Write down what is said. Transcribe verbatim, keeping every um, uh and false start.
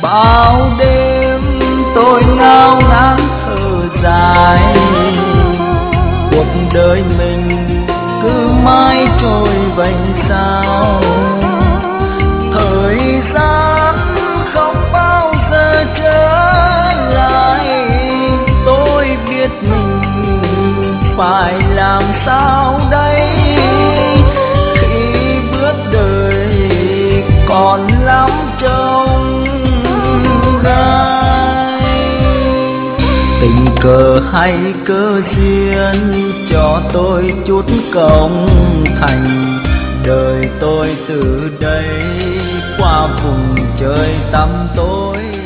Bao đêm tôi ngao ngán thở dài, cuộc đời mình cứ mãi trôi vành sao. Thời gian không bao giờ trở lại, tôi biết mình phải làm sao đây. Khi bước đời còn lắm trông gai, tình cờ hay cơ duyên cho tôi chút công thành. Đời tôi từ đây qua vùng trời tăm tối.